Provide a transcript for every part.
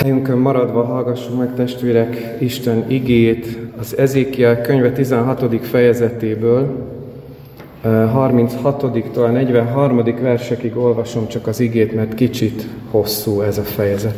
Helyünkön maradva hallgassuk meg, testvérek, Isten igéjét az Ezékiel könyve 16. fejezetéből, 36-tól a 43. versekig olvasom csak az igét, mert kicsit hosszú ez a fejezet.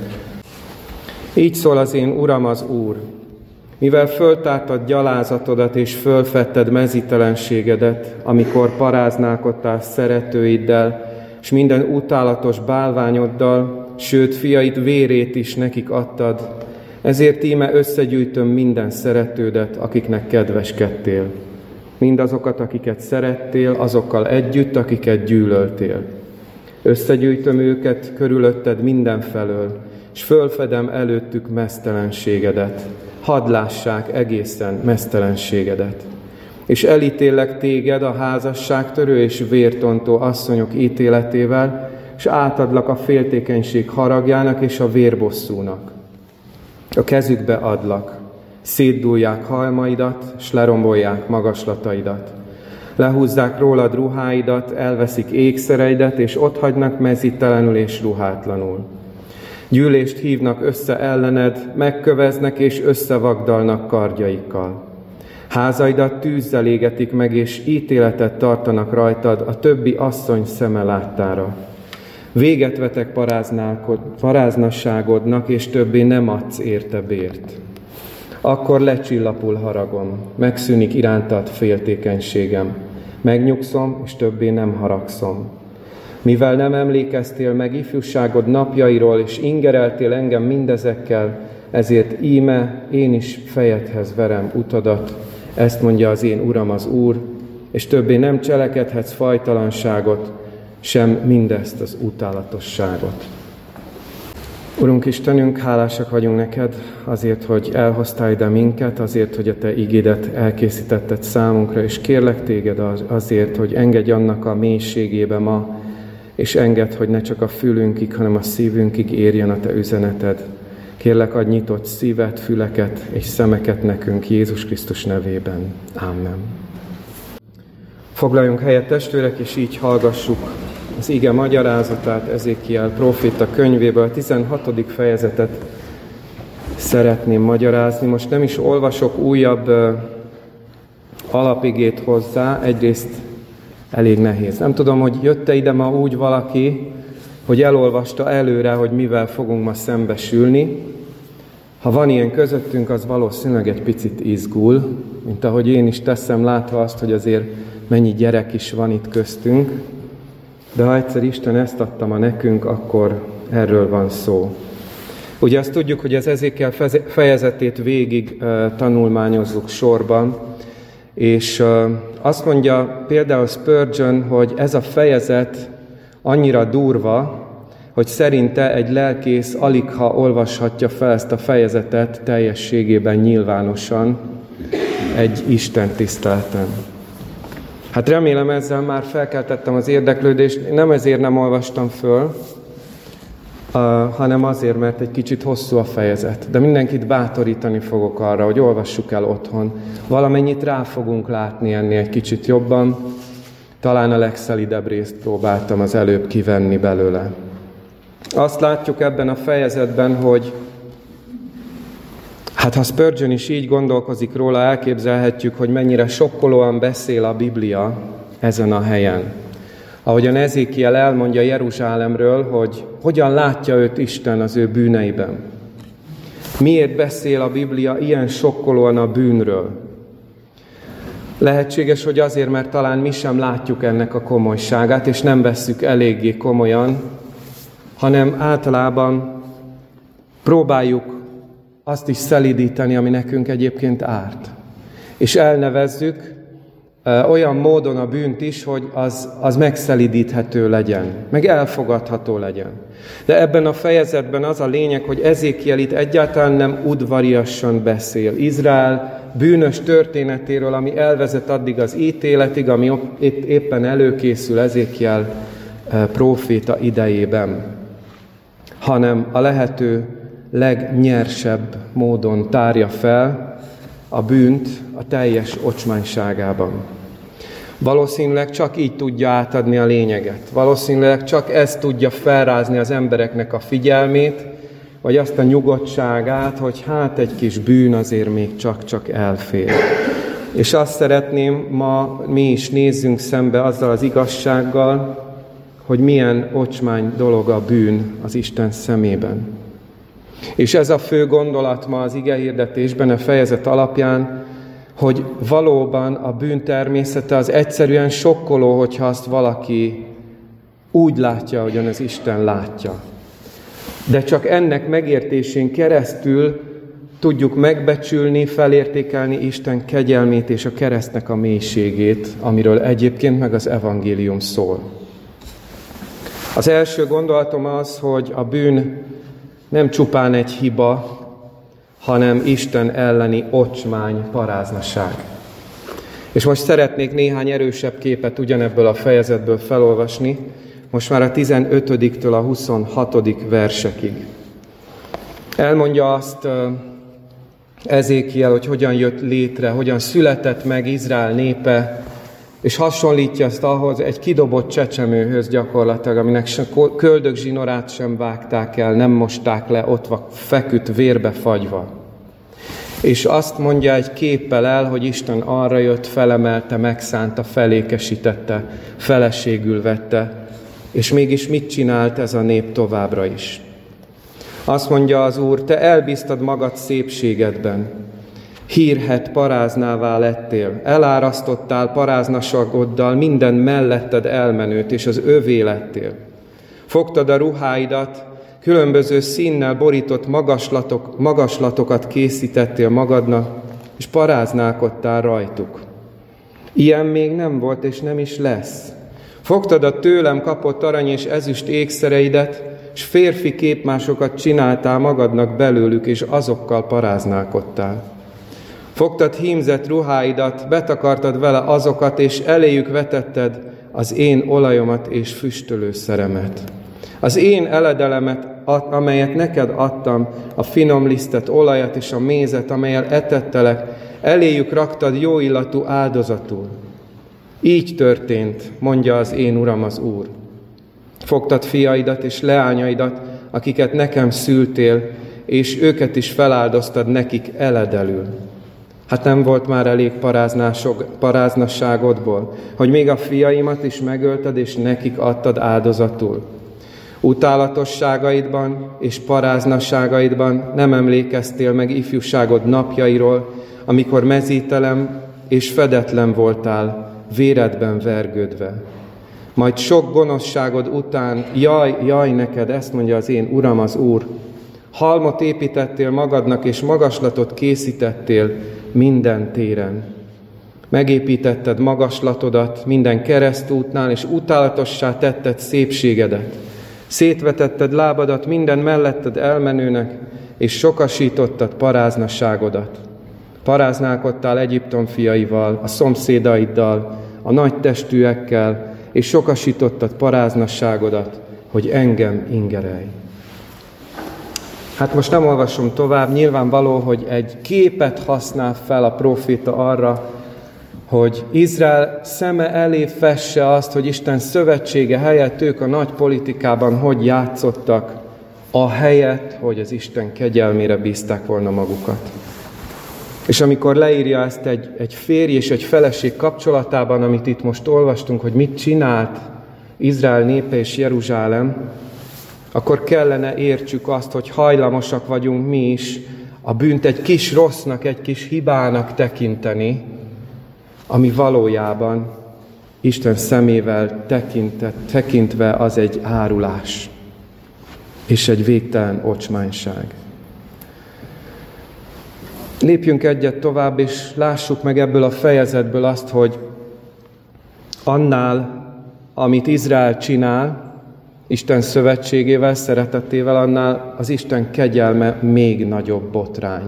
Így szól az én Uram az Úr, mivel föltártad gyalázatodat és fölfedted mezítelenségedet, amikor paráználkodtál szeretőiddel, és minden utálatos bálványoddal, sőt, fiaid vérét is nekik adtad, ezért íme összegyűjtöm minden szeretődet, akiknek kedveskedtél. Mindazokat, akiket szerettél, azokkal együtt, akiket gyűlöltél. Összegyűjtöm őket körülötted mindenfelől, és fölfedem előttük meztelenségedet. Hadd lássák egészen meztelenségedet. És elítéllek téged a házasságtörő és vértontó asszonyok ítéletével, és átadlak a féltékenység haragjának és a vérbosszúnak. A kezükbe adlak, szétdúlják halmaidat, s lerombolják magaslataidat. Lehúzzák rólad ruháidat, elveszik ékszereidet, és otthagynak mezítelenül és ruhátlanul. Gyűlést hívnak össze ellened, megköveznek és összevagdalnak kardjaikkal. Házaidat tűzzel égetik meg, és ítéletet tartanak rajtad a többi asszony szeme láttára. Véget vetek paráznasságodnak, és többé nem adsz érte bért. Akkor lecsillapul haragom, megszűnik irántad féltékenységem. Megnyugszom, és többé nem haragszom. Mivel nem emlékeztél meg ifjúságod napjairól, és ingereltél engem mindezekkel, ezért íme én is fejedhez verem utadat, ezt mondja az én Uram az Úr, és többé nem cselekedhetsz fajtalanságot, sem mindezt az utálatosságot. Urunk Istenünk, hálásak vagyunk neked azért, hogy elhoztál ide minket, azért, hogy a te igédet elkészítetted számunkra, és kérlek téged azért, hogy engedj annak a mélységébe ma, és engedd, hogy ne csak a fülünkig, hanem a szívünkig érjen a te üzeneted. Kérlek, adj nyitott szívet, füleket és szemeket nekünk Jézus Krisztus nevében. Amen. Foglaljunk helyet, testvérek, és így hallgassuk az ige magyarázatát Ezékiel próféta könyvéből, 16. fejezetet szeretném magyarázni. Most nem is olvasok újabb alapigét hozzá, egyrészt elég nehéz. Nem tudom, hogy jött-e ide ma úgy valaki, hogy elolvasta előre, hogy mivel fogunk ma szembesülni. Ha van ilyen közöttünk, az valószínűleg egy picit izgul, mint ahogy én is teszem, látva azt, hogy azért mennyi gyerek is van itt köztünk. De ha egyszer Isten ezt adta ma nekünk, akkor erről van szó. Ugye azt tudjuk, hogy az Ezékiel fejezetét végig tanulmányozzuk sorban, és azt mondja például Spurgeon, hogy ez a fejezet annyira durva, hogy szerinte egy lelkész aligha olvashatja fel ezt a fejezetet teljességében nyilvánosan egy Isten tiszteleten. Hát remélem ezzel már felkeltettem az érdeklődést, nem ezért nem olvastam föl, hanem azért, mert egy kicsit hosszú a fejezet. De mindenkit bátorítani fogok arra, hogy olvassuk el otthon. Valamennyit rá fogunk látni ennél egy kicsit jobban. Talán a legszelidebb részt próbáltam az előbb kivenni belőle. Azt látjuk ebben a fejezetben, hogy ha Spurgeon is így gondolkozik róla, elképzelhetjük, hogy mennyire sokkolóan beszél a Biblia ezen a helyen. Ahogyan Ezékiel elmondja Jeruzsálemről, hogy hogyan látja őt Isten az ő bűneiben. Miért beszél a Biblia ilyen sokkolóan a bűnről? Lehetséges, hogy azért, mert talán mi sem látjuk ennek a komolyságát, és nem vesszük eléggé komolyan, hanem általában próbáljuk azt is szelídíteni, ami nekünk egyébként árt. És elnevezzük olyan módon a bűnt is, hogy az megszelídíthető legyen, meg elfogadható legyen. De ebben a fejezetben az a lényeg, hogy Ezékiel itt egyáltalán nem udvariasan beszél Izrael bűnös történetéről, ami elvezet addig az ítéletig, ami éppen előkészül Ezékiel próféta idejében, hanem a lehető legnyersebb módon tárja fel a bűnt a teljes ocsmányságában. Valószínűleg csak így tudja átadni a lényeget. Valószínűleg csak ez tudja felrázni az embereknek a figyelmét, vagy azt a nyugodtságát, hogy hát egy kis bűn azért még csak-csak elfér. És azt szeretném, ma mi is nézzünk szembe azzal az igazsággal, hogy milyen ocsmány dolog a bűn az Isten szemében. És ez a fő gondolat ma az igehirdetésben, a fejezet alapján, hogy valóban a bűn természete az egyszerűen sokkoló, hogyha azt valaki úgy látja, ahogyan az Isten látja. De csak ennek megértésén keresztül tudjuk megbecsülni, felértékelni Isten kegyelmét és a keresztnek a mélységét, amiről egyébként meg az evangélium szól. Az első gondolatom az, hogy a bűn nem csupán egy hiba, hanem Isten elleni ocsmány, paráznaság. És most szeretnék néhány erősebb képet ugyanebből a fejezetből felolvasni, most már a 15-től a 26. versekig. Elmondja azt Ezékiel, hogy hogyan jött létre, hogyan született meg Izrael népe, és hasonlítja ezt ahhoz egy kidobott csecsemőhöz gyakorlatilag, aminek köldögzsinorát sem vágták el, nem mosták le, ott feküdt vérbe fagyva. És azt mondja egy képpel el, hogy Isten arra jött, felemelte, megszánta, felékesítette, feleségül vette, és mégis mit csinált ez a nép továbbra is? Azt mondja az Úr, te elbíztad magad szépségedben, hírhedt paráznává lettél, elárasztottál paráznasagoddal minden melletted elmenőt, és az övé lettél. Fogtad a ruháidat, különböző színnel borított magaslatokat készítettél magadnak, és paráználkodtál rajtuk. Ilyen még nem volt, és nem is lesz. Fogtad a tőlem kapott arany és ezüst ékszereidet, és férfi képmásokat csináltál magadnak belőlük, és azokkal paráználkodtál. Fogtad hímzett ruháidat, betakartad vele azokat, és eléjük vetetted az én olajomat és füstölőszeremet. Az én eledelemet, amelyet neked adtam, a finom lisztet, olajat és a mézet, amellyel etettelek, eléjük raktad jó illatú áldozatul. Így történt, mondja az én Uram az Úr. Fogtad fiaidat és leányaidat, akiket nekem szültél, és őket is feláldoztad nekik eledelül. Hát nem volt már elég paráznasságodból, hogy még a fiaimat is megölted, és nekik adtad áldozatul. Utálatosságaidban és paráznasságaidban nem emlékeztél meg ifjúságod napjairól, amikor mezítelem és fedetlen voltál, véredben vergődve. Majd sok gonoszságod után, jaj neked, ezt mondja az én Uram az Úr, halmot építettél magadnak, és magaslatot készítettél minden téren. Megépítetted magaslatodat minden keresztútnál, és utálatossá tetted szépségedet. Szétvetetted lábadat minden melletted elmenőnek, és sokasítottad paráznasságodat. Paráználkodtál Egyiptom fiaival, a szomszédaiddal, a nagy testűekkel, és sokasítottad paráznasságodat, hogy engem ingerelj. Hát most nem olvasom tovább, nyilvánvaló, hogy egy képet használ fel a próféta arra, hogy Izrael szeme elé fesse azt, hogy Isten szövetsége helyett ők a nagy politikában hogy játszottak, ahelyett, hogy az Isten kegyelmére bízták volna magukat. És amikor leírja ezt egy férj és egy feleség kapcsolatában, amit itt most olvastunk, hogy mit csinált Izrael népe és Jeruzsálem, akkor kellene értsük azt, hogy hajlamosak vagyunk mi is a bűnt egy kis rossznak, egy kis hibának tekinteni, ami valójában Isten szemével tekintve az egy árulás és egy végtelen ocsmányság. Lépjünk egyet tovább, és lássuk meg ebből a fejezetből azt, hogy annál, amit Izrael csinál, Isten szövetségével, szeretetével, annál az Isten kegyelme még nagyobb botrány.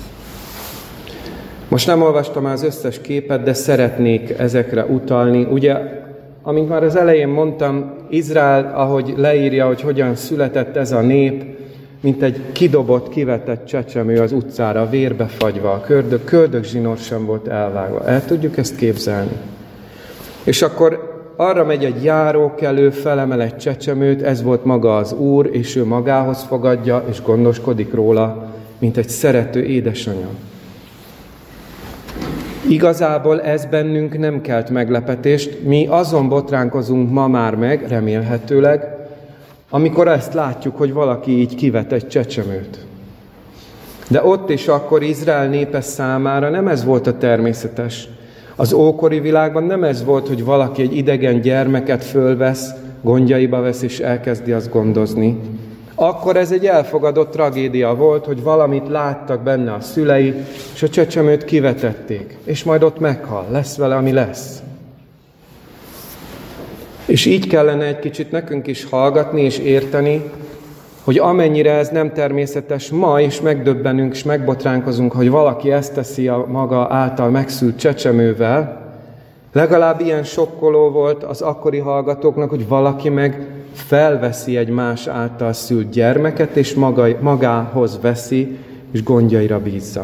Most nem olvastam már az összes képet, de szeretnék ezekre utalni. Ugye, amint már az elején mondtam, Izrael, ahogy leírja, hogy hogyan született ez a nép, mint egy kidobott, kivetett csecsemő az utcára, vérbe fagyva, a köldögzsinór sem volt elvágva. El tudjuk ezt képzelni? És akkor arra megy egy járókelő, felemel egy csecsemőt, ez volt maga az Úr, és ő magához fogadja, és gondoskodik róla, mint egy szerető édesanyja. Igazából ez bennünk nem kelt meglepetést, mi azon botránkozunk ma már meg, remélhetőleg, amikor ezt látjuk, hogy valaki így kivet egy csecsemőt. De ott és akkor Izrael népe számára nem ez volt a természetes. Az ókori világban nem ez volt, hogy valaki egy idegen gyermeket fölvesz, gondjaiba vesz és elkezdi azt gondozni. Akkor ez egy elfogadott tragédia volt, hogy valamit láttak benne a szülei, és a csecsemőt kivetették, és majd ott meghal, lesz vele, ami lesz. És így kellene egy kicsit nekünk is hallgatni és érteni, hogy amennyire ez nem természetes, ma is megdöbbenünk és megbotránkozunk, hogy valaki ezt teszi a maga által megszült csecsemővel, legalább ilyen sokkoló volt az akkori hallgatóknak, hogy valaki meg felveszi egy más által szült gyermeket, és magához veszi, és gondjaira bízza.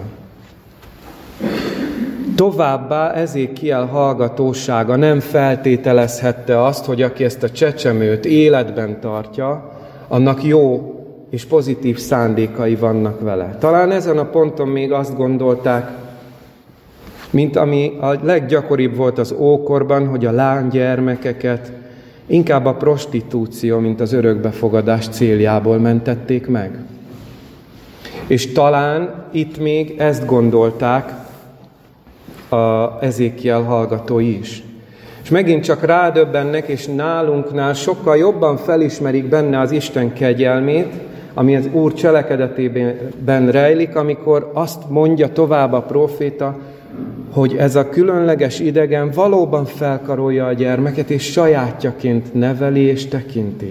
Továbbá Ezékiel hallgatósága nem feltételezhette azt, hogy aki ezt a csecsemőt életben tartja, annak jó és pozitív szándékai vannak vele. Talán ezen a ponton még azt gondolták, mint ami a leggyakoribb volt az ókorban, hogy a lánygyermekeket inkább a prostitúció, mint az örökbefogadás céljából mentették meg. És talán itt még ezt gondolták az Ezékiel hallgatói is. És megint csak rádöbbennek, és nálunknál sokkal jobban felismerik benne az Isten kegyelmét, ami az Úr cselekedetében rejlik, amikor azt mondja tovább a próféta, hogy ez a különleges idegen valóban felkarolja a gyermeket, és sajátjaként neveli és tekinti.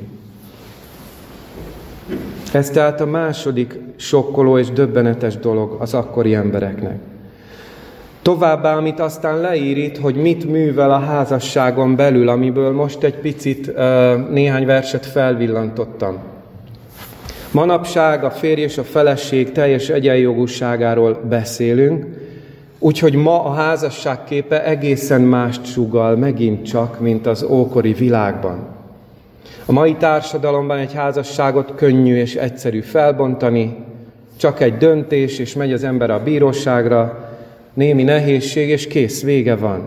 Ez tehát a második sokkoló és döbbenetes dolog az akkori embereknek. Továbbá, amit aztán leír itt, hogy mit művel a házasságon belül, amiből most egy picit néhány verset felvillantottam. Manapság a férj és a feleség teljes egyenjogúságáról beszélünk, úgyhogy ma a házasság képe egészen mást sugall megint csak, mint az ókori világban. A mai társadalomban egy házasságot könnyű és egyszerű felbontani, csak egy döntés, és megy az ember a bíróságra, némi nehézség, és kész, vége van.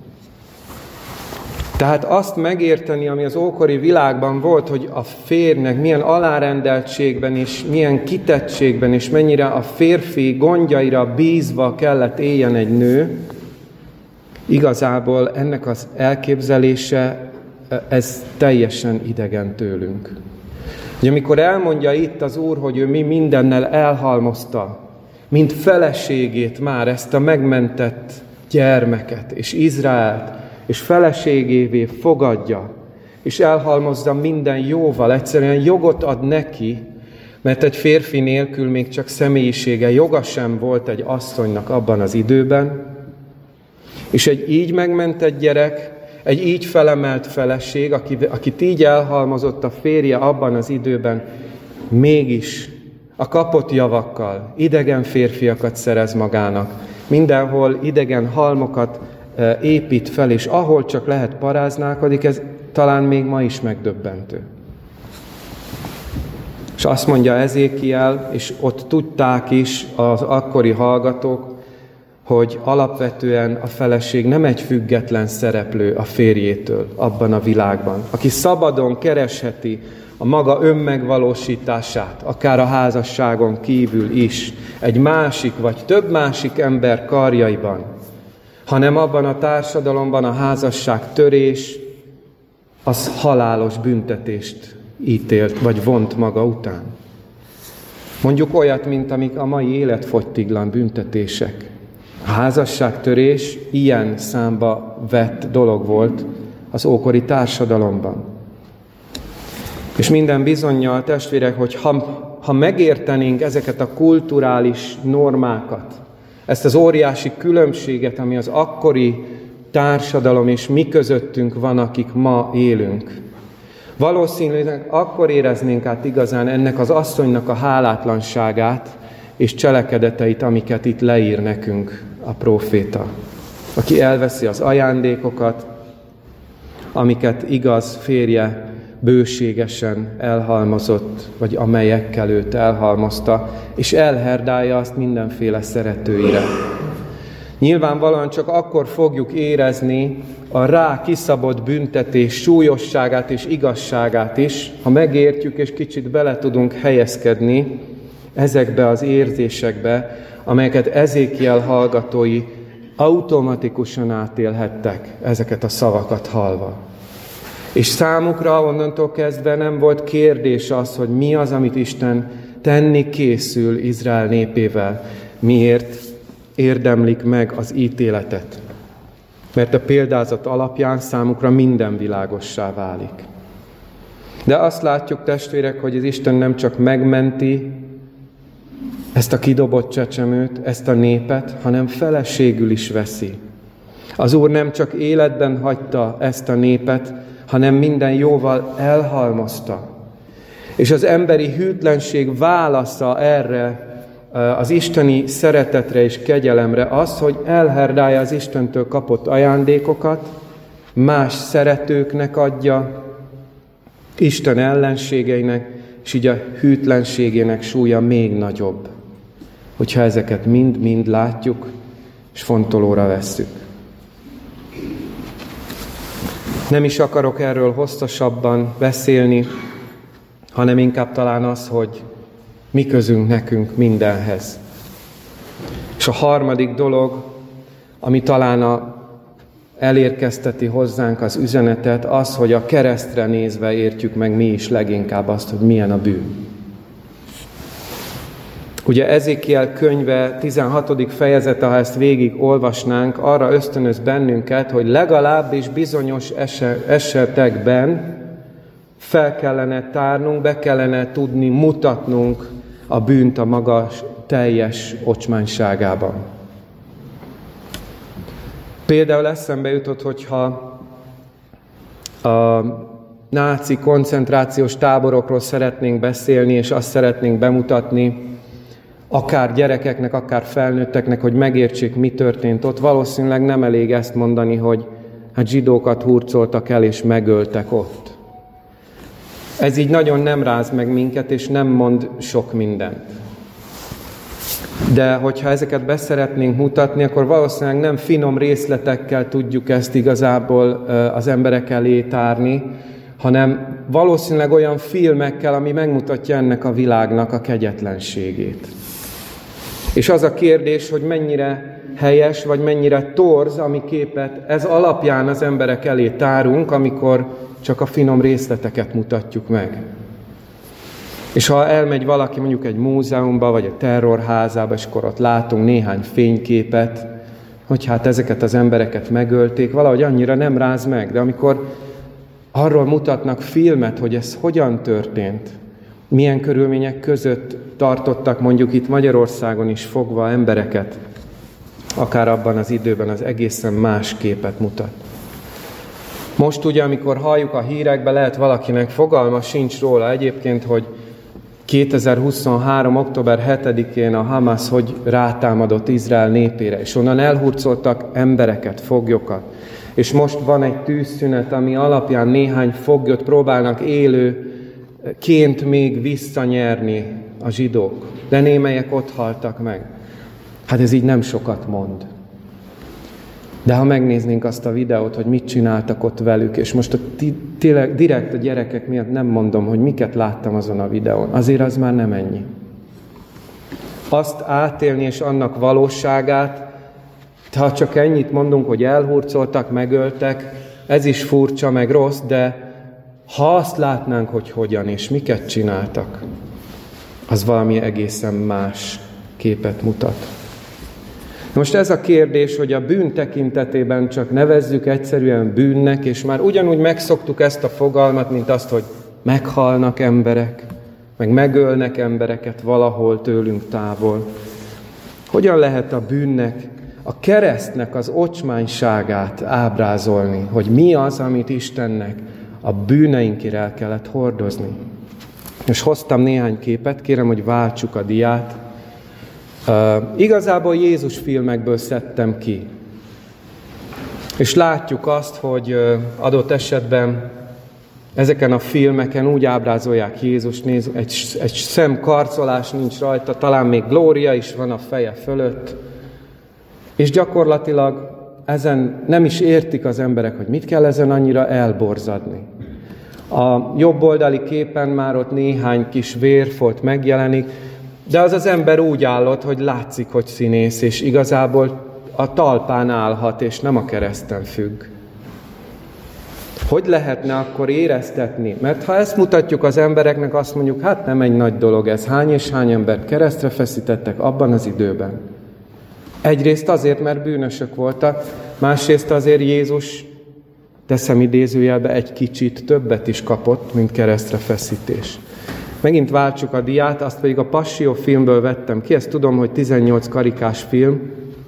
Tehát azt megérteni, ami az ókori világban volt, hogy a férjnek milyen alárendeltségben és milyen kitettségben és mennyire a férfi gondjaira bízva kellett éljen egy nő, igazából ennek az elképzelése, ez teljesen idegen tőlünk. Ugye amikor elmondja itt az Úr, hogy ő mi mindennel elhalmozta, mint feleségét már ezt a megmentett gyermeket és Izraelt, és feleségévé fogadja, és elhalmozza minden jóval, egyszerűen jogot ad neki, mert egy férfi nélkül még csak személyisége, joga sem volt egy asszonynak abban az időben, és egy így megmentett gyerek, egy így felemelt feleség, akit így elhalmozott a férje abban az időben, mégis a kapott javakkal idegen férfiakat szerez magának, mindenhol idegen halmokat épít fel, és ahol csak lehet paráználkodik, ez talán még ma is megdöbbentő. És azt mondja Ezékiel, és ott tudták is az akkori hallgatók, hogy alapvetően a feleség nem egy független szereplő a férjétől abban a világban, aki szabadon keresheti a maga önmegvalósítását, akár a házasságon kívül is, egy másik vagy több másik ember karjaiban, hanem abban a társadalomban a házasság törés, az halálos büntetést ítélt, vagy vont maga után. Mondjuk olyat, mint amik a mai életfogytiglan büntetések. A házasságtörés ilyen számba vett dolog volt az ókori társadalomban. És minden bizonnyal, testvérek, hogy ha megértenénk ezeket a kulturális normákat, ezt az óriási különbséget, ami az akkori társadalom és mi közöttünk van, akik ma élünk, valószínűleg akkor éreznénk át igazán ennek az asszonynak a hálátlanságát és cselekedeteit, amiket itt leír nekünk a próféta. Aki elveszi az ajándékokat, amiket igaz férje bőségesen elhalmozott, vagy amelyekkel őt elhalmozta, és elherdálja azt mindenféle szeretőire. Nyilvánvalóan csak akkor fogjuk érezni a rá kiszabott büntetés súlyosságát és igazságát is, ha megértjük és kicsit bele tudunk helyezkedni ezekbe az érzésekbe, amelyeket Ezékiel hallgatói automatikusan átélhettek ezeket a szavakat hallva. És számukra onnantól kezdve nem volt kérdés az, hogy mi az, amit Isten tenni készül Izrael népével, miért érdemlik meg az ítéletet. Mert a példázat alapján számukra minden világossá válik. De azt látjuk, testvérek, hogy az Isten nem csak megmenti ezt a kidobott csecsemőt, ezt a népet, hanem feleségül is veszi. Az Úr nem csak életben hagyta ezt a népet, hanem minden jóval elhalmozta. És az emberi hűtlenség válasza erre az isteni szeretetre és kegyelemre az, hogy elherdálja az Istentől kapott ajándékokat, más szeretőknek adja, Isten ellenségeinek, és így a hűtlenségének súlya még nagyobb, hogyha ezeket mind-mind látjuk, és fontolóra vesszük. Nem is akarok erről hosszasabban beszélni, hanem inkább talán az, hogy mi közünk nekünk mindenhez. És a harmadik dolog, ami talán elérkezteti hozzánk az üzenetet, az, hogy a keresztre nézve értjük meg mi is leginkább azt, hogy milyen a bűn. Ugye Ezékiel könyve 16. fejezete, ha ezt végig olvasnánk, arra ösztönöz bennünket, hogy legalábbis bizonyos esetekben fel kellene tárnunk, be kellene tudni mutatnunk a bűnt a maga teljes ocsmányságában. Például eszembe jutott, hogyha a náci koncentrációs táborokról szeretnénk beszélni, és azt szeretnénk bemutatni, akár gyerekeknek, akár felnőtteknek, hogy megértsék, mi történt ott. Valószínűleg nem elég ezt mondani, hogy hát zsidókat hurcoltak el, és megöltek ott. Ez így nagyon nem ráz meg minket, és nem mond sok mindent. De hogyha ezeket beszeretnénk mutatni, akkor valószínűleg nem finom részletekkel tudjuk ezt igazából az emberek elé tárni, hanem valószínűleg olyan filmekkel, ami megmutatja ennek a világnak a kegyetlenségét. És az a kérdés, hogy mennyire helyes, vagy mennyire torz, ami képet ez alapján az emberek elé tárunk, amikor csak a finom részleteket mutatjuk meg. És ha elmegy valaki mondjuk egy múzeumba, vagy a terrorházába, és akkor ott látunk néhány fényképet, hogy hát ezeket az embereket megölték, valahogy annyira nem ráz meg. De amikor arról mutatnak filmet, hogy ez hogyan történt, milyen körülmények között tartottak mondjuk itt Magyarországon is fogva embereket, akár abban az időben az egészen más képet mutat. Most ugye, amikor halljuk a hírekbe, lehet valakinek fogalma sincs róla egyébként, hogy 2023. október 7-én a Hamas hogy rátámadott Izrael népére, és onnan elhurcoltak embereket, foglyokat. És most van egy tűzszünet, ami alapján néhány foglyot próbálnak élőként még visszanyerni a zsidók. De némelyek ott haltak meg. Hát ez így nem sokat mond. De ha megnéznénk azt a videót, hogy mit csináltak ott velük, és most tényleg direkt a gyerekek miatt nem mondom, hogy miket láttam azon a videón, azért az már nem ennyi. Azt átélni és annak valóságát, ha csak ennyit mondunk, hogy elhurcoltak, megöltek, ez is furcsa, meg rossz, de ha azt látnánk, hogy hogyan és miket csináltak, az valami egészen más képet mutat. Most ez a kérdés, hogy a bűn tekintetében csak nevezzük egyszerűen bűnnek, és már ugyanúgy megszoktuk ezt a fogalmat, mint azt, hogy meghalnak emberek, meg megölnek embereket valahol tőlünk távol. Hogyan lehet a bűnnek, a keresztnek az ocsmányságát ábrázolni, hogy mi az, amit Istennek a bűneinkért el kellett hordozni? És hoztam néhány képet, kérem, hogy váltsuk a diát. Igazából Jézus filmekből szedtem ki. És látjuk azt, hogy adott esetben ezeken a filmeken úgy ábrázolják Jézust, egy szemkarcolás nincs rajta, talán még glória is van a feje fölött, és gyakorlatilag ezen nem is értik az emberek, hogy mit kell ezen annyira elborzadni. A jobb oldali képen már ott néhány kis vérfolt megjelenik, de az ember úgy állott, hogy látszik, hogy színész, és igazából a talpán állhat, és nem a kereszten függ. Hogy lehetne akkor éreztetni? Mert ha ezt mutatjuk az embereknek, azt mondjuk, hát nem egy nagy dolog ez, hány és hány embert keresztre feszítettek abban az időben. Egyrészt azért, mert bűnösök voltak, másrészt azért Jézus, teszem idézőjelbe, egy kicsit többet is kapott, mint keresztre feszítés. Megint váltsuk a diát, azt pedig a Passió filmből vettem ki, ezt tudom, hogy 18 karikás film,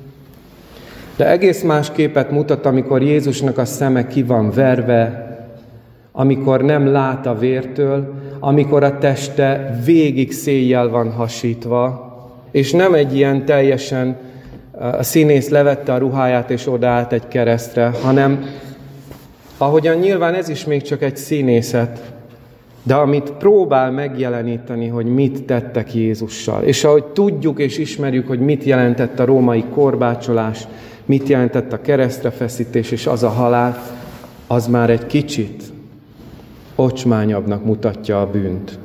de egész más képet mutat, amikor Jézusnak a szeme ki van verve, amikor nem lát a vértől, amikor a teste végig széjjel van hasítva, és nem egy ilyen teljesen a színész levette a ruháját és odaállt egy keresztre, hanem ahogyan nyilván ez is még csak egy színészet, de amit próbál megjeleníteni, hogy mit tettek Jézussal. És ahogy tudjuk és ismerjük, hogy mit jelentett a római korbácsolás, mit jelentett a keresztrefeszítés és az a halál, az már egy kicsit ocsmányabbnak mutatja a bűnt.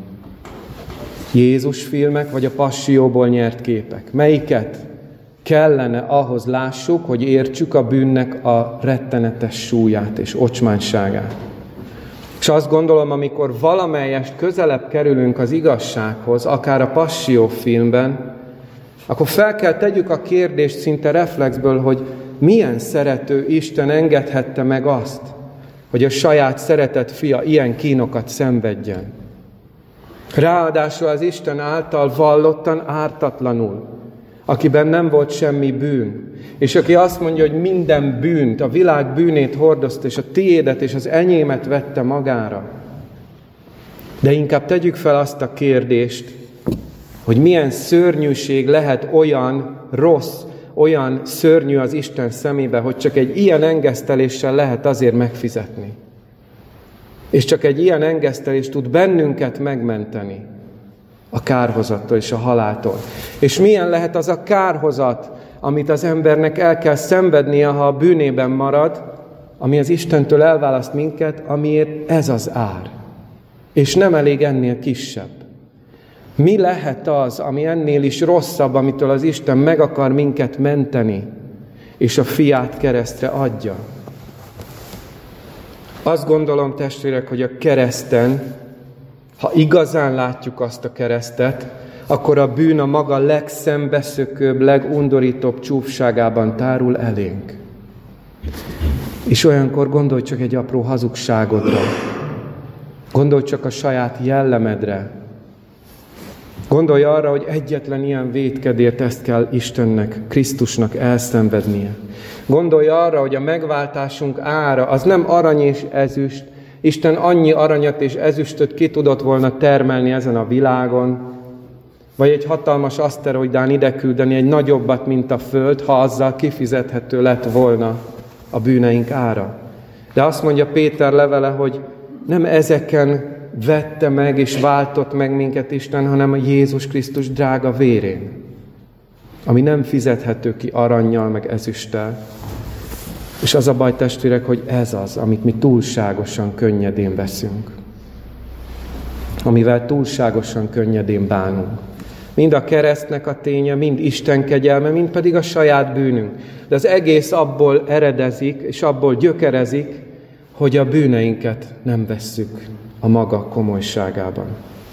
Jézus filmek vagy a Passióból nyert képek? Melyiket kellene ahhoz lássuk, hogy értsük a bűnnek a rettenetes súlyát és ocsmányságát? És azt gondolom, amikor valamelyest közelebb kerülünk az igazsághoz, akár a Passió filmben, akkor fel kell tegyük a kérdést szinte reflexből, hogy milyen szerető Isten engedhette meg azt, hogy a saját szeretett fia ilyen kínokat szenvedjen. Ráadásul az Isten által vallottan ártatlanul, akiben nem volt semmi bűn, és aki azt mondja, hogy minden bűnt, a világ bűnét hordozta, és a tiédet és az enyémet vette magára. De inkább tegyük fel azt a kérdést, hogy milyen szörnyűség lehet olyan rossz, olyan szörnyű az Isten szemébe, hogy csak egy ilyen engeszteléssel lehet azért megfizetni. És csak egy ilyen engesztelés tud bennünket megmenteni a kárhozattól és a haláltól. És milyen lehet az a kárhozat, amit az embernek el kell szenvednie, ha a bűnében marad, ami az Istentől elválaszt minket, amiért ez az ár. És nem elég ennél kisebb. Mi lehet az, ami ennél is rosszabb, amitől az Isten meg akar minket menteni, és a fiát keresztre adja? Azt gondolom, testvérek, hogy a kereszten, ha igazán látjuk azt a keresztet, akkor a bűn a maga legszembeszökőbb, legundorítóbb csúfságában tárul elénk. És olyankor gondolj csak egy apró hazugságodra. Gondolj csak a saját jellemedre. Gondolj arra, hogy egyetlen ilyen vétkedért ezt kell Istennek, Krisztusnak elszenvednie. Gondolj arra, hogy a megváltásunk ára az nem arany és ezüst. Isten annyi aranyat és ezüstöt ki tudott volna termelni ezen a világon, vagy egy hatalmas aszteroidán ide küldeni egy nagyobbat, mint a Föld, ha azzal kifizethető lett volna a bűneink ára. De azt mondja Péter levele, hogy nem ezeken vette meg és váltott meg minket Isten, hanem a Jézus Krisztus drága vérén, ami nem fizethető ki arannyal meg ezüsttel. És az a baj, testvérek, hogy ez az, amit mi túlságosan könnyedén veszünk. Amivel túlságosan könnyedén bánunk. Mind a keresztnek a ténye, mind Isten kegyelme, mind pedig a saját bűnünk. De az egész abból eredezik, és abból gyökerezik, hogy a bűneinket nem vesszük a maga komolyságában.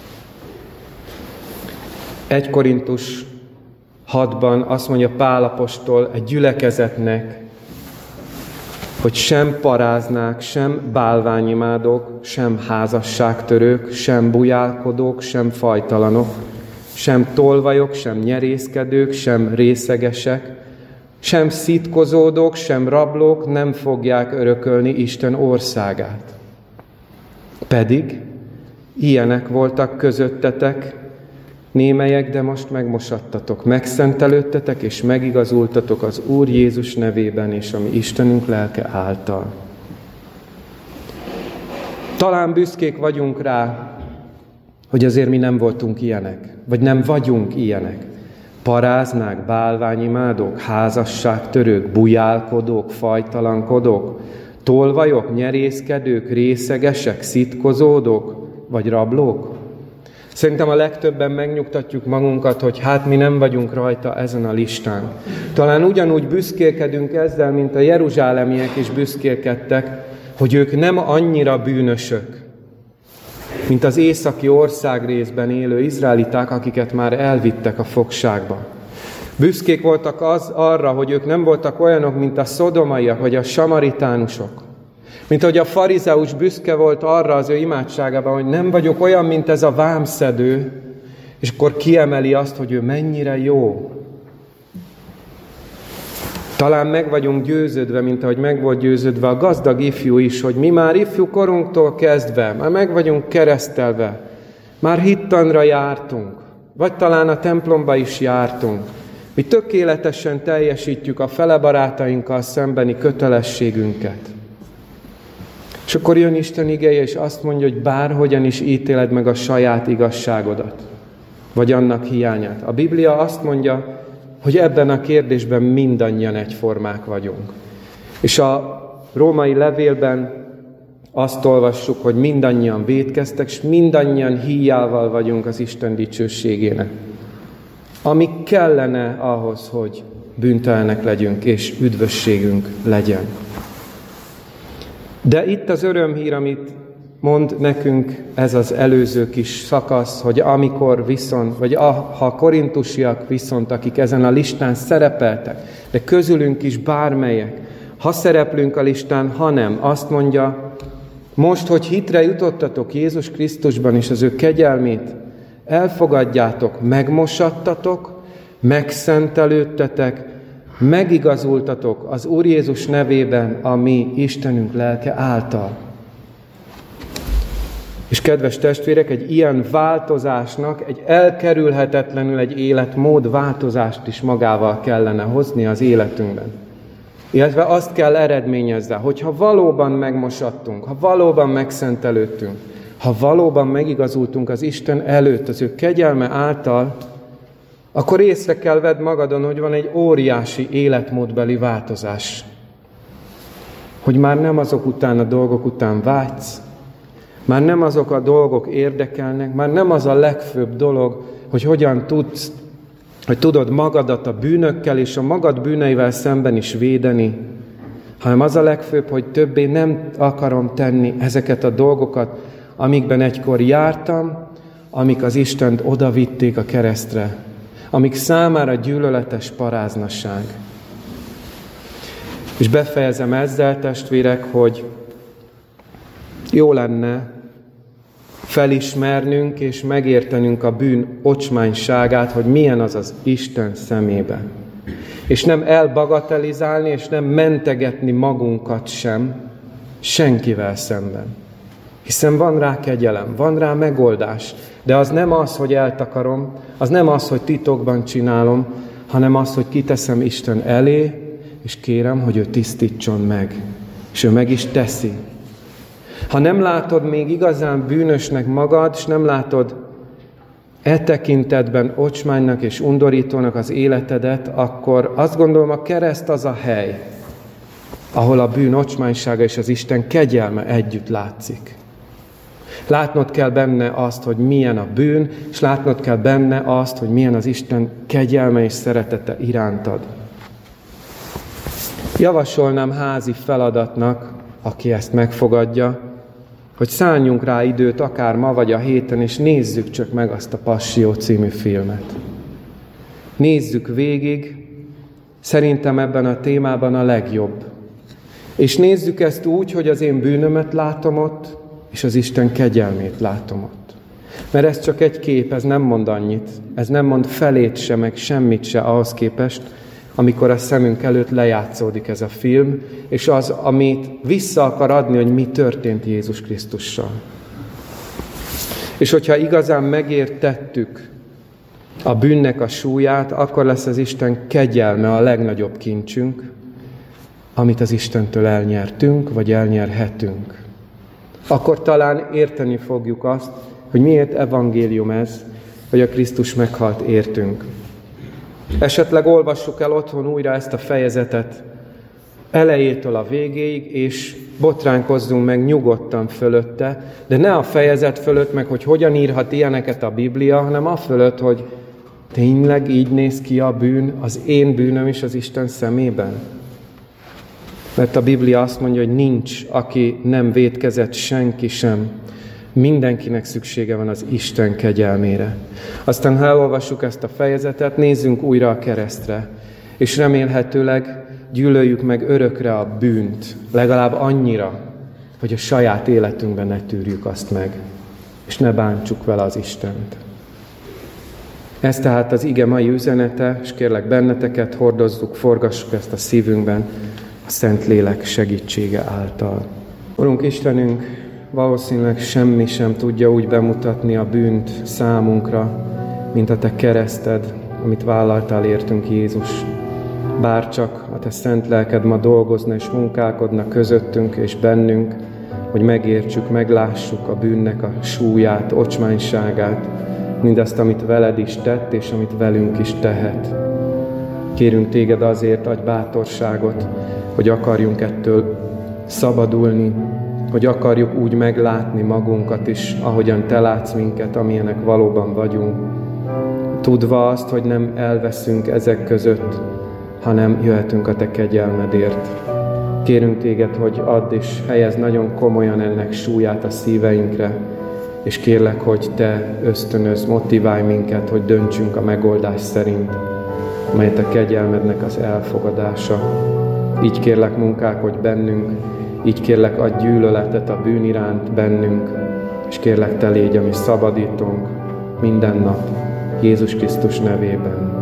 1 Korintus 6-ban azt mondja Pál apostol egy gyülekezetnek, hogy sem paráznák, sem bálványimádók, sem házasságtörők, sem bujálkodók, sem fajtalanok, sem tolvajok, sem nyerészkedők, sem részegesek, sem szitkozódók, sem rablók nem fogják örökölni Isten országát. Pedig ilyenek voltak közöttetek, Némelyek, de most megmosattatok, megszentelődtetek és megigazultatok az Úr Jézus nevében és a mi Istenünk lelke által. Talán büszkék vagyunk rá, hogy azért mi nem voltunk ilyenek, vagy nem vagyunk ilyenek. Paráznák, bálványimádók, házasságtörők, bujálkodók, fajtalankodók, tolvajok, nyerészkedők, részegesek, szitkozódók, vagy rablók. Szerintem a legtöbben megnyugtatjuk magunkat, hogy hát mi nem vagyunk rajta ezen a listán. Talán ugyanúgy büszkélkedünk ezzel, mint a jeruzsálemiek is büszkélkedtek, hogy ők nem annyira bűnösök, mint az északi országrészben élő izraeliták, akiket már elvittek a fogságba. Büszkék voltak arra, hogy ők nem voltak olyanok, mint a szodomaiak vagy a samaritánusok. Mint ahogy a farizeus büszke volt arra az ő imádságában, hogy nem vagyok olyan, mint ez a vámszedő, és akkor kiemeli azt, hogy ő mennyire jó. Talán meg vagyunk győződve, mint ahogy meg volt győződve a gazdag ifjú is, hogy mi már ifjú korunktól kezdve, már meg vagyunk keresztelve, már hittanra jártunk, vagy talán a templomba is jártunk. Mi tökéletesen teljesítjük a fele barátainkkal szembeni kötelességünket. És akkor jön Isten igéje, és azt mondja, hogy bárhogyan is ítéled meg a saját igazságodat, vagy annak hiányát. A Biblia azt mondja, hogy ebben a kérdésben mindannyian egyformák vagyunk. És a római levélben azt olvassuk, hogy mindannyian vétkeztek, és mindannyian híjával vagyunk az Isten dicsőségének. Ami kellene ahhoz, hogy bűntelenek legyünk, és üdvösségünk legyen. De itt az örömhír, amit mond nekünk ez az előző kis szakasz, hogy amikor viszont, vagy ha a korintusiak viszont, akik ezen a listán szerepeltek, de közülünk is bármelyek, ha szereplünk a listán, ha nem, azt mondja, most, hogy hitre jutottatok Jézus Krisztusban és az ő kegyelmét, elfogadjátok, megmosattatok, megszentelődtetek, megigazultatok az Úr Jézus nevében, a mi Istenünk lelke által. És kedves testvérek, egy ilyen változásnak, egy elkerülhetetlenül egy életmód változást is magával kellene hozni az életünkben. Illetve azt kell eredményezze, hogyha valóban megmosattunk, ha valóban megszentelődtünk, ha valóban megigazultunk az Isten előtt, az ő kegyelme által, akkor észre kell vedd magadon, hogy van egy óriási életmódbeli változás. Hogy már nem azok után a dolgok után vágysz, már nem azok a dolgok érdekelnek, már nem az a legfőbb dolog, hogy hogyan tudod magadat a bűnökkel és a magad bűneivel szemben is védeni, hanem az a legfőbb, hogy többé nem akarom tenni ezeket a dolgokat, amikben egykor jártam, amik az Istent odavitték a keresztre, amik számára gyűlöletes paráznaság. És befejezem ezzel, testvérek, hogy jó lenne felismernünk és megértenünk a bűn ocsmányságát, hogy milyen az az Isten szemében. És nem elbagatelizálni, és nem mentegetni magunkat sem senkivel szemben. Hiszen van rá kegyelem, van rá megoldás, de az nem az, hogy eltakarom, az nem az, hogy titokban csinálom, hanem az, hogy kiteszem Isten elé, és kérem, hogy ő tisztítson meg. És ő meg is teszi. Ha nem látod még igazán bűnösnek magad, és nem látod e tekintetben ocsmánynak és undorítónak az életedet, akkor azt gondolom, a kereszt az a hely, ahol a bűn ocsmánysága és az Isten kegyelme együtt látszik. Látnod kell benne azt, hogy milyen a bűn, és látnod kell benne azt, hogy milyen az Isten kegyelme és szeretete irántad. Javasolnám házi feladatnak, aki ezt megfogadja, hogy szálljunk rá időt akár ma vagy a héten, és nézzük csak meg azt a Passió című filmet. Nézzük végig, szerintem ebben a témában a legjobb. És nézzük ezt úgy, hogy az én bűnömet látom ott, és az Isten kegyelmét látom ott. Mert ez csak egy kép, ez nem mond annyit. Ez nem mond felét se, meg semmit se ahhoz képest, amikor a szemünk előtt lejátszódik ez a film, és az, amit vissza akar adni, hogy mi történt Jézus Krisztussal. És hogyha igazán megértettük a bűnnek a súlyát, akkor lesz az Isten kegyelme a legnagyobb kincsünk, amit az Istentől elnyertünk, vagy elnyerhetünk. Akkor talán érteni fogjuk azt, hogy miért evangélium ez, hogy a Krisztus meghalt értünk. Esetleg olvassuk el otthon újra ezt a fejezetet elejétől a végéig, és botránkozzunk meg nyugodtan fölötte, de ne a fejezet fölött, meg hogy hogyan írhat ilyeneket a Biblia, hanem a fölött, hogy tényleg így néz ki a bűn, az én bűnöm is az Isten szemében. Mert a Biblia azt mondja, hogy nincs, aki nem vétkezett, senki sem. Mindenkinek szüksége van az Isten kegyelmére. Aztán, ha elolvassuk ezt a fejezetet, nézzünk újra a keresztre, és remélhetőleg gyűlöljük meg örökre a bűnt, legalább annyira, hogy a saját életünkben ne tűrjük azt meg, és ne bántsuk vele az Istent. Ez tehát az ige mai üzenete, és kérlek benneteket, hordozzuk, forgassuk ezt a szívünkben a Szentlélek segítsége által. Urunk Istenünk, valószínűleg semmi sem tudja úgy bemutatni a bűnt számunkra, mint a Te kereszted, amit vállaltál értünk, Jézus. Bárcsak a Te szent lelked ma dolgozna és munkálkodna közöttünk és bennünk, hogy megértsük, meglássuk a bűnnek a súlyát, ocsmányságát, mindazt, amit veled is tett, és amit velünk is tehet. Kérünk Téged azért, adj bátorságot, hogy akarjunk ettől szabadulni, hogy akarjuk úgy meglátni magunkat is, ahogyan Te látsz minket, amilyenek valóban vagyunk. Tudva azt, hogy nem elveszünk ezek között, hanem jöhetünk a Te kegyelmedért. Kérünk Téged, hogy add és helyezd nagyon komolyan ennek súlyát a szíveinkre, és kérlek, hogy Te ösztönözz, motiválj minket, hogy döntsünk a megoldás szerint, amelyet a kegyelmednek az elfogadása. Így kérlek, munkálkodj bennünk, így kérlek, adj gyűlöletet a bűn iránt bennünk, és kérlek, Te légy a mi szabadítónk minden nap, Jézus Krisztus nevében.